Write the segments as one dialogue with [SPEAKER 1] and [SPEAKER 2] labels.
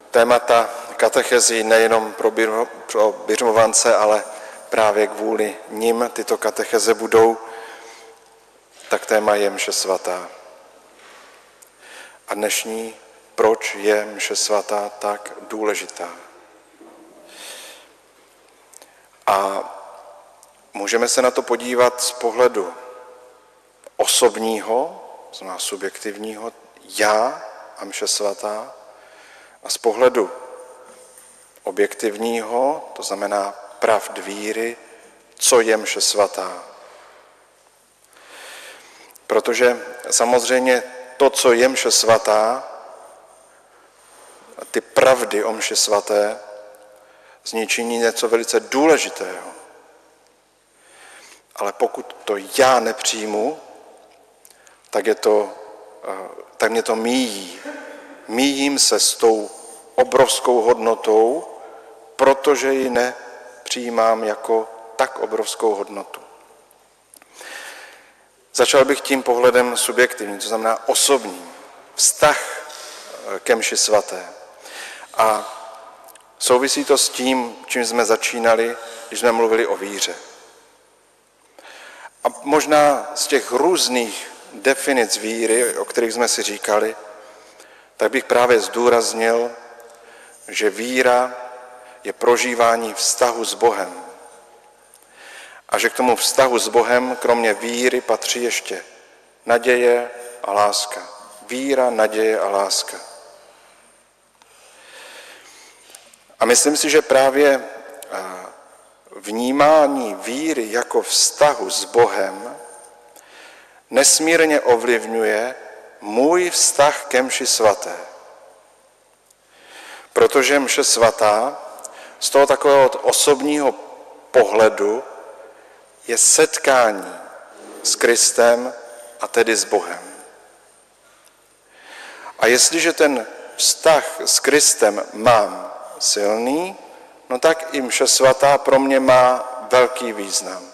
[SPEAKER 1] témata katechezí nejenom pro biřmovance, ale právě kvůli nim tyto katecheze budou, tak téma je mše svatá. A dnešní, proč je mše svatá tak důležitá. A můžeme se na to podívat z pohledu osobního, znamená subjektivního, já a mše svatá, a z pohledu objektivního, to znamená pravd víry, co je mše svatá. Protože samozřejmě to, co je mše svatá, ty pravdy o mši svaté, z ní činí něco velice důležitého. Ale pokud to já nepřijmu, tak mě to míjí. Míjím se s tou obrovskou hodnotou, protože ji nepřijímám jako tak obrovskou hodnotu. Začal bych tím pohledem subjektivním, to znamená osobním, vztah ke mši svaté. A souvisí to s tím, čím jsme začínali, když jsme mluvili o víře. A možná z těch různých definic víry, o kterých jsme si říkali, tak bych právě zdůraznil, že víra je prožívání vztahu s Bohem. A že k tomu vztahu s Bohem kromě víry patří ještě naděje a láska. Víra, naděje a láska. A myslím si, že právě vnímání víry jako vztahu s Bohem nesmírně ovlivňuje můj vztah ke mši svaté. Protože mše svatá z toho takového osobního pohledu je setkání s Kristem a tedy s Bohem. A jestliže ten vztah s Kristem mám silný, no tak i mše svatá pro mě má velký význam.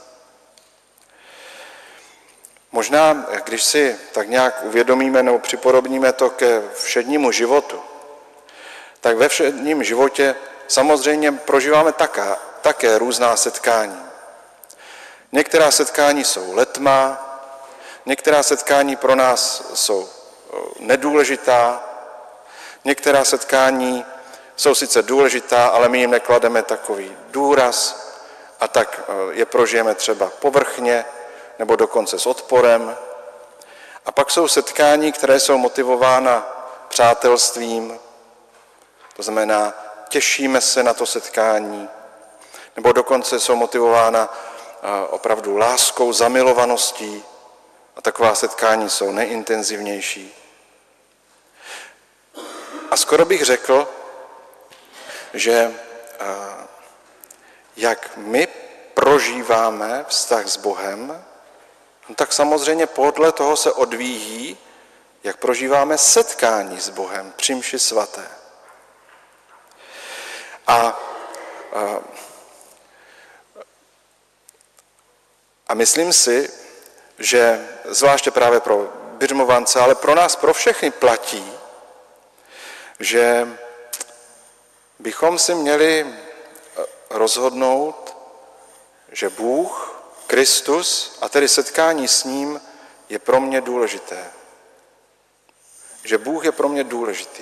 [SPEAKER 1] Možná, když si tak nějak uvědomíme nebo připodobníme to ke všednímu životu, tak ve všedním životě samozřejmě prožíváme také různá setkání. Některá setkání jsou letmá, některá setkání pro nás jsou nedůležitá, některá setkání jsou sice důležitá, ale my jim neklademe takový důraz a tak je prožijeme třeba povrchně nebo dokonce s odporem. A pak jsou setkání, které jsou motivována přátelstvím, to znamená, těšíme se na to setkání, nebo dokonce jsou motivována opravdu láskou, zamilovaností a taková setkání jsou nejintenzivnější. A skoro bych řekl, že jak my prožíváme vztah s Bohem, no tak samozřejmě podle toho se odvíjí, jak prožíváme setkání s Bohem při mši svaté. A myslím si, že zvláště právě pro biřmovance, ale pro nás, pro všechny platí, že bychom si měli rozhodnout, že Bůh, Kristus a tedy setkání s ním je pro mě důležité. Že Bůh je pro mě důležitý.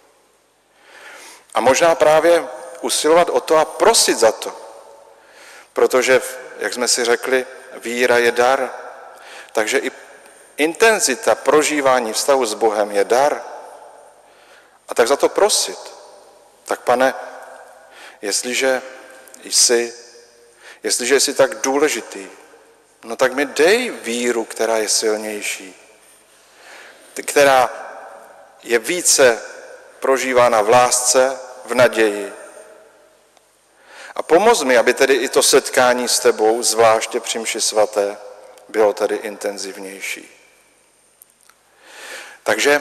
[SPEAKER 1] A možná právě usilovat o to a prosit za to. Protože, jak jsme si řekli, víra je dar. Takže i intenzita prožívání vztahu s Bohem je dar. A tak za to prosit. Tak Pane, jestliže jsi tak důležitý, no tak mi dej víru, která je silnější. Která je více prožívána v lásce, v naději. A pomoz mi, aby tedy i to setkání s tebou, zvláště při mši svaté, bylo tady intenzivnější. Takže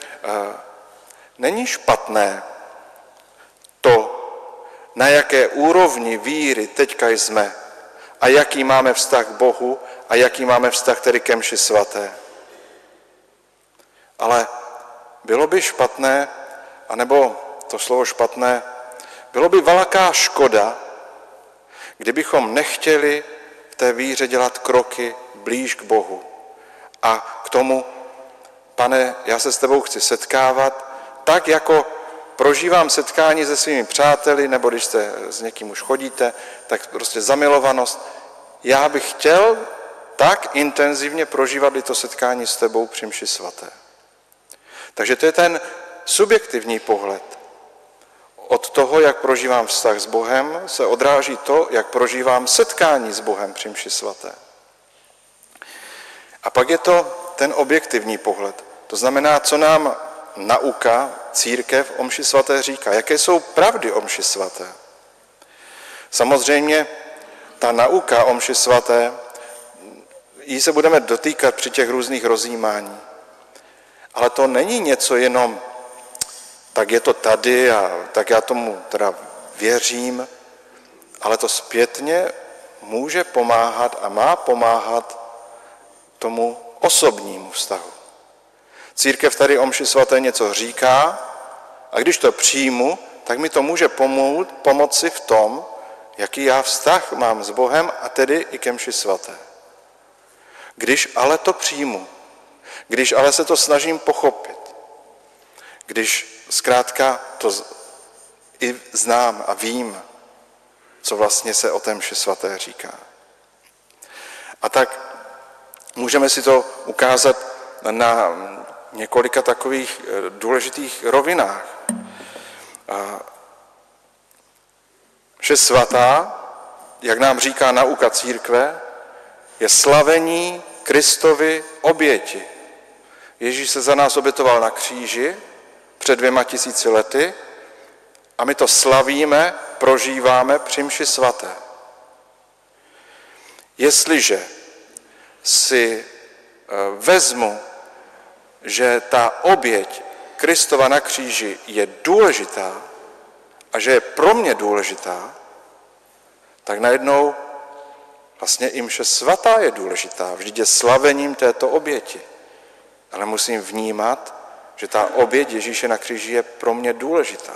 [SPEAKER 1] není špatné to, na jaké úrovni víry teďka jsme a jaký máme vztah k Bohu a jaký máme vztah tedy ke mši svaté. Ale bylo by špatné, anebo to slovo špatné, bylo by veliká škoda, kdybychom nechtěli v té víře dělat kroky blíž k Bohu. A k tomu, Pane, já se s tebou chci setkávat, tak jako prožívám setkání se svými přáteli, nebo když se s někým už chodíte, tak prostě zamilovanost. Já bych chtěl tak intenzivně prožívat i to setkání s tebou při mši svaté. Takže to je ten subjektivní pohled. Od toho, jak prožívám vztah s Bohem, se odráží to, jak prožívám setkání s Bohem při mši svaté. A pak je to ten objektivní pohled. To znamená, co nám nauka, církev o mši svaté říká. Jaké jsou pravdy o mši svaté? Samozřejmě ta nauka o mši svaté, jí se budeme dotýkat při těch různých rozjímání. Ale to není něco jenom, tak je to tady a tak já tomu teda věřím, ale to zpětně může pomáhat a má pomáhat tomu osobnímu vztahu. Církev tady o mši svaté něco říká a když to přijmu, tak mi to může pomoci v tom, jaký já vztah mám s Bohem a tedy i ke mši svaté. Když ale to přijmu, když ale se to snažím pochopit, když zkrátka to i znám a vím, co vlastně se o té mši svaté říká. A tak můžeme si to ukázat na několika takových důležitých rovinách. Mše svatá, jak nám říká nauka církve, je slavení Kristovy oběti. Ježíš se za nás obětoval na kříži před 2000 lety a my to slavíme, prožíváme při mši svaté. Jestliže si vezmu, že ta oběť Kristova na kříži je důležitá a že je pro mě důležitá, tak najednou vlastně i mše svatá je důležitá. Vždyť je slavením této oběti. Ale musím vnímat, že ta oběť Ježíše na kříži je pro mě důležitá.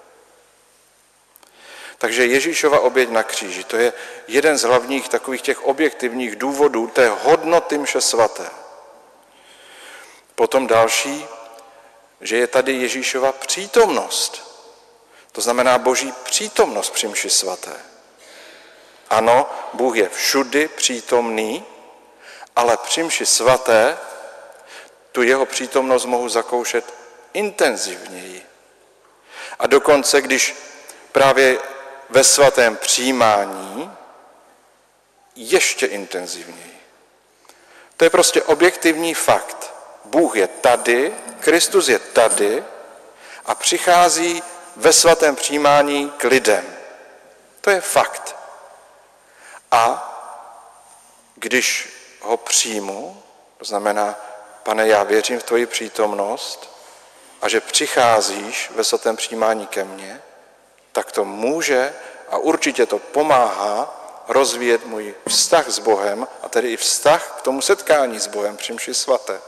[SPEAKER 1] Takže Ježíšova oběť na kříži, to je jeden z hlavních takových těch objektivních důvodů té hodnoty mše svaté. Potom další, že je tady Ježíšova přítomnost. To znamená Boží přítomnost při mši svaté. Ano, Bůh je všudy přítomný, ale při mši svaté tu jeho přítomnost mohu zakoušet intenzivněji. A dokonce, když právě ve svatém přijímání, ještě intenzivněji. To je prostě objektivní fakt. Bůh je tady, Kristus je tady a přichází ve svatém přijímání k lidem. To je fakt. A když ho přijmu, to znamená, Pane, já věřím v tvoji přítomnost a že přicházíš ve svatém přijímání ke mně, tak to může a určitě to pomáhá rozvíjet můj vztah s Bohem a tedy i vztah k tomu setkání s Bohem při mši svaté.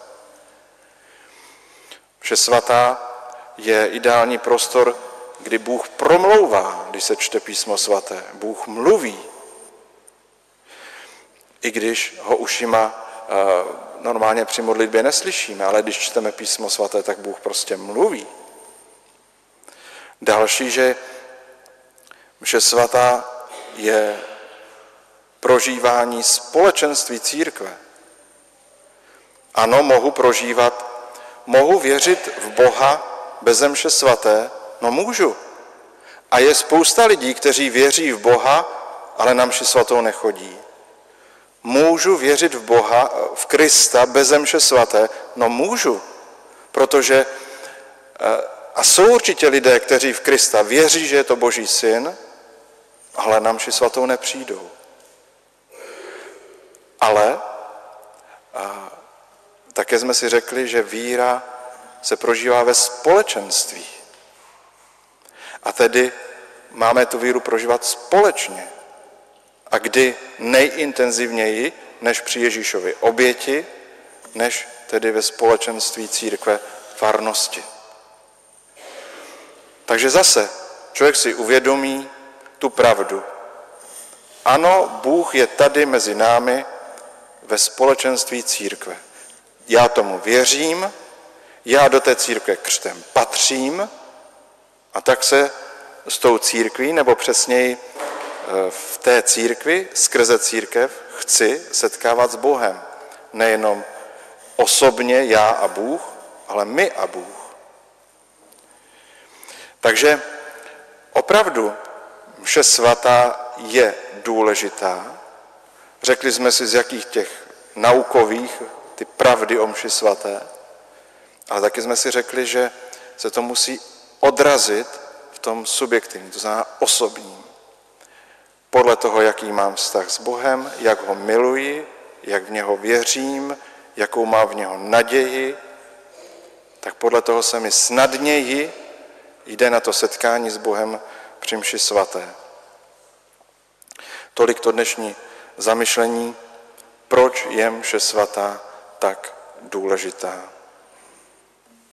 [SPEAKER 1] Mše svatá je ideální prostor, kdy Bůh promlouvá, když se čte písmo svaté. Bůh mluví, i když ho ušima normálně při modlitbě neslyšíme, ale když čteme písmo svaté, tak Bůh prostě mluví. Další, že mše svatá je prožívání společenství církve. Ano, mohu věřit v Boha beze mše svaté, no můžu. A je spousta lidí, kteří věří v Boha, ale na mši svatou nechodí. Můžu věřit v Boha, v Krista beze mše svaté, no můžu, protože a jsou určitě lidé, kteří v Krista věří, že je to Boží syn, ale na mši svatou nepřijdou. Ale také jsme si řekli, že víra se prožívá ve společenství. A tedy máme tu víru prožívat společně. A kdy nejintenzivněji, než při Ježíšově oběti, než tedy ve společenství církve farnosti. Takže zase člověk si uvědomí tu pravdu. Ano, Bůh je tady mezi námi ve společenství církve. Já tomu věřím, já do té církve křtem patřím a tak se s tou církví, nebo přesněji v té církvi, skrze církev, chci setkávat s Bohem. Nejenom osobně já a Bůh, ale my a Bůh. Takže opravdu mše svatá je důležitá. Řekli jsme si, z jakých těch naukových ty pravdy o mši svaté, ale taky jsme si řekli, že se to musí odrazit v tom subjektivním, to znamená osobním. Podle toho, jaký mám vztah s Bohem, jak ho miluji, jak v něho věřím, jakou mám v něho naději, tak podle toho se mi snadněji jde na to setkání s Bohem při mši svaté. Tolik to dnešní zamyšlení, proč je mše svatá tak důležitá.